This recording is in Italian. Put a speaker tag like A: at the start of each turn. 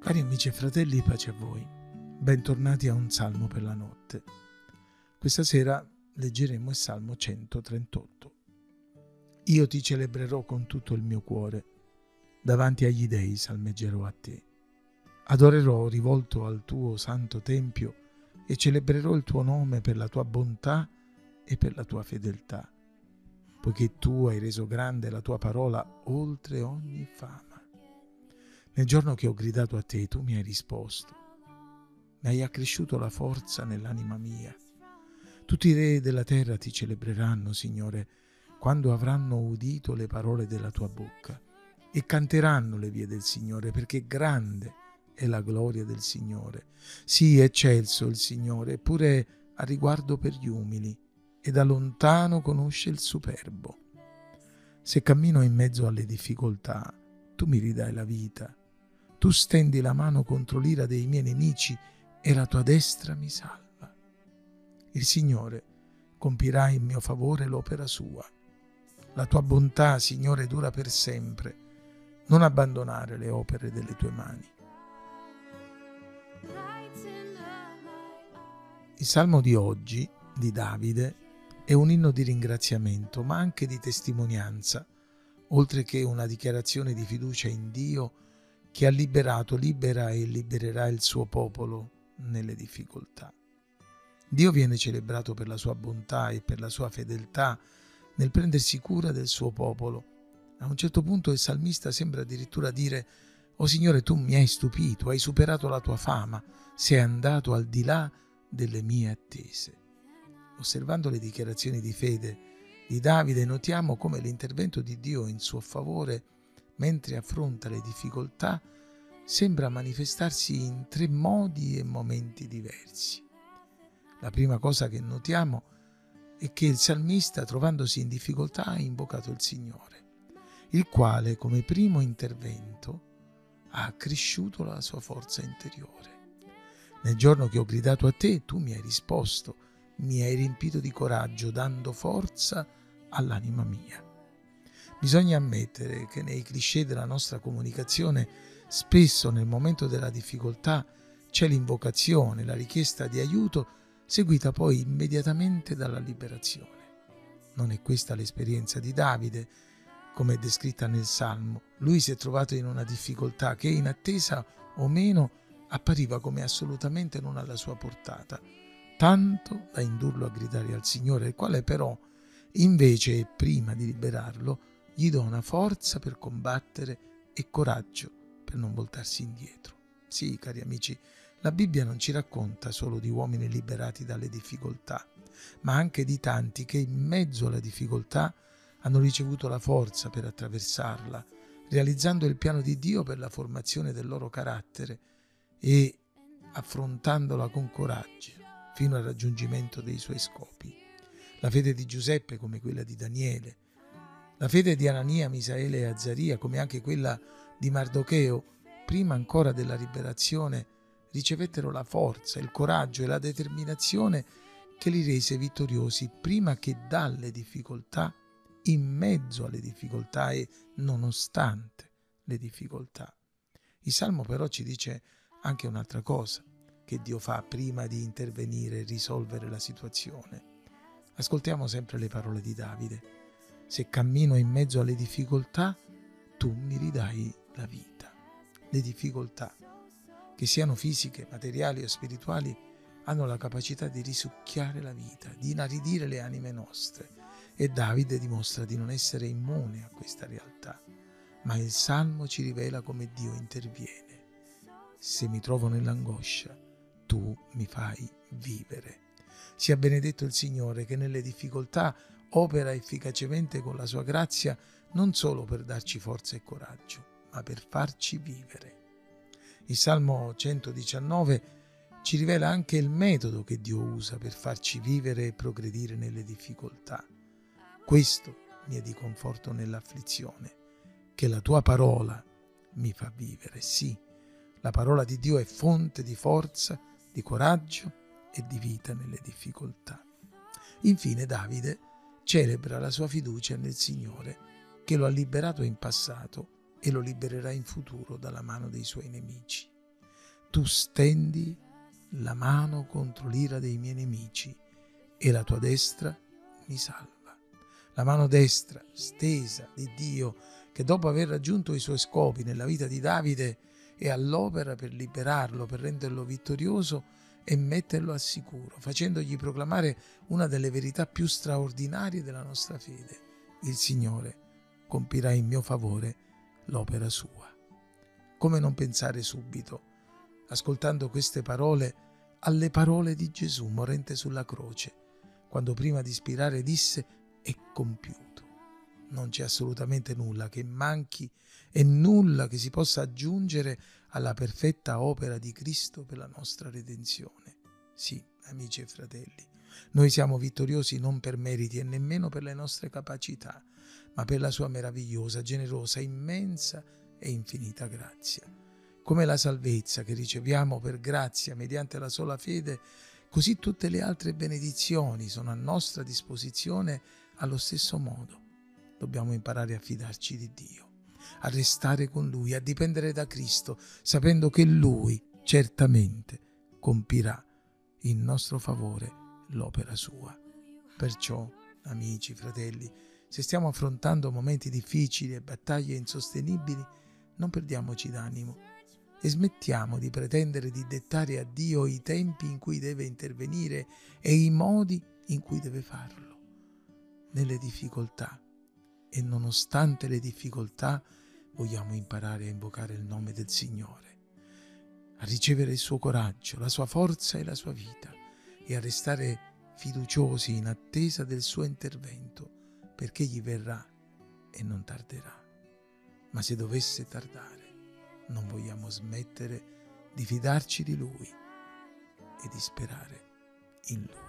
A: Cari amici e fratelli, pace a voi. Bentornati a un salmo per la notte. Questa sera leggeremo il Salmo 138. Io ti celebrerò con tutto il mio cuore, davanti agli dei salmeggerò a te. Adorerò rivolto al tuo santo tempio e celebrerò il tuo nome per la tua bontà e per la tua fedeltà, poiché tu hai reso grande la tua parola oltre ogni fama. Nel giorno che ho gridato a te, tu mi hai risposto. Mi hai accresciuto la forza nell'anima mia. Tutti i re della terra ti celebreranno, Signore, quando avranno udito le parole della tua bocca, e canteranno le vie del Signore, perché grande è la gloria del Signore. Sì, eccelso il Signore, eppure ha riguardo per gli umili, e da lontano conosce il superbo. Se cammino in mezzo alle difficoltà, tu mi ridai la vita. Tu stendi la mano contro l'ira dei miei nemici e la tua destra mi salva. Il Signore compirà in mio favore l'opera sua. La tua bontà, Signore, dura per sempre. Non abbandonare le opere delle tue mani. Il Salmo di oggi, di Davide, è un inno di ringraziamento, ma anche di testimonianza, oltre che una dichiarazione di fiducia in Dio che ha liberato, libera e libererà il suo popolo nelle difficoltà. Dio viene celebrato per la sua bontà e per la sua fedeltà nel prendersi cura del suo popolo. A un certo punto il salmista sembra addirittura dire: «O Signore, tu mi hai stupito, hai superato la tua fama, sei andato al di là delle mie attese». Osservando le dichiarazioni di fede di Davide, notiamo come l'intervento di Dio in suo favore mentre affronta le difficoltà, sembra manifestarsi in 3 modi e momenti diversi. La prima cosa che notiamo è che il salmista, trovandosi in difficoltà, ha invocato il Signore, il quale, come primo intervento, ha accresciuto la sua forza interiore. Nel giorno che ho gridato a te, tu mi hai risposto, mi hai riempito di coraggio, dando forza all'anima mia. Bisogna ammettere che nei cliché della nostra comunicazione spesso nel momento della difficoltà c'è l'invocazione, la richiesta di aiuto, seguita poi immediatamente dalla liberazione. Non è questa l'esperienza di Davide, come è descritta nel Salmo. Lui si è trovato in una difficoltà che, inattesa o meno, appariva come assolutamente non alla sua portata, tanto da indurlo a gridare al Signore, il quale però, invece e prima di liberarlo, gli dona forza per combattere e coraggio per non voltarsi indietro. Sì, cari amici, la Bibbia non ci racconta solo di uomini liberati dalle difficoltà, ma anche di tanti che in mezzo alla difficoltà hanno ricevuto la forza per attraversarla, realizzando il piano di Dio per la formazione del loro carattere e affrontandola con coraggio fino al raggiungimento dei suoi scopi. La fede di Giuseppe, come quella di Daniele, la fede di Anania, Misaele e Azzaria, come anche quella di Mardocheo, prima ancora della liberazione, ricevettero la forza, il coraggio e la determinazione che li rese vittoriosi prima che dalle difficoltà, in mezzo alle difficoltà e nonostante le difficoltà. Il Salmo però ci dice anche un'altra cosa che Dio fa prima di intervenire e risolvere la situazione. Ascoltiamo sempre le parole di Davide. Se cammino in mezzo alle difficoltà, tu mi ridai la vita. Le difficoltà, che siano fisiche, materiali o spirituali, hanno la capacità di risucchiare la vita, di inaridire le anime nostre. E Davide dimostra di non essere immune a questa realtà. Ma il Salmo ci rivela come Dio interviene. Se mi trovo nell'angoscia, tu mi fai vivere. Sia benedetto il Signore che nelle difficoltà opera efficacemente con la sua grazia, non solo per darci forza e coraggio, ma per farci vivere. Il Salmo 119 ci rivela anche il metodo che Dio usa per farci vivere e progredire nelle difficoltà. Questo mi è di conforto nell'afflizione, che la tua parola mi fa vivere. Sì, la parola di Dio è fonte di forza, di coraggio e di vita nelle difficoltà. Infine Davide celebra la sua fiducia nel Signore, che lo ha liberato in passato e lo libererà in futuro dalla mano dei suoi nemici. Tu stendi la mano contro l'ira dei miei nemici e la tua destra mi salva. La mano destra stesa di Dio, che dopo aver raggiunto i suoi scopi nella vita di Davide è all'opera per liberarlo, per renderlo vittorioso e metterlo al sicuro, facendogli proclamare una delle verità più straordinarie della nostra fede. Il Signore compirà in mio favore l'opera sua. Come non pensare subito, ascoltando queste parole, alle parole di Gesù morente sulla croce, quando prima di spirare disse: è compiuto. Non c'è assolutamente nulla che manchi e nulla che si possa aggiungere alla perfetta opera di Cristo per la nostra redenzione. Sì, amici e fratelli, noi siamo vittoriosi non per meriti e nemmeno per le nostre capacità, ma per la sua meravigliosa, generosa, immensa e infinita grazia. Come la salvezza che riceviamo per grazia mediante la sola fede, così tutte le altre benedizioni sono a nostra disposizione allo stesso modo. Dobbiamo imparare a fidarci di Dio, a restare con Lui, a dipendere da Cristo, sapendo che Lui certamente compirà in nostro favore l'opera sua. Perciò, amici, fratelli, se stiamo affrontando momenti difficili e battaglie insostenibili, non perdiamoci d'animo e smettiamo di pretendere di dettare a Dio i tempi in cui deve intervenire e i modi in cui deve farlo. Nelle difficoltà e nonostante le difficoltà vogliamo imparare a invocare il nome del Signore, a ricevere il suo coraggio, la sua forza e la sua vita e a restare fiduciosi in attesa del suo intervento, perché egli verrà e non tarderà. Ma se dovesse tardare, non vogliamo smettere di fidarci di Lui e di sperare in Lui.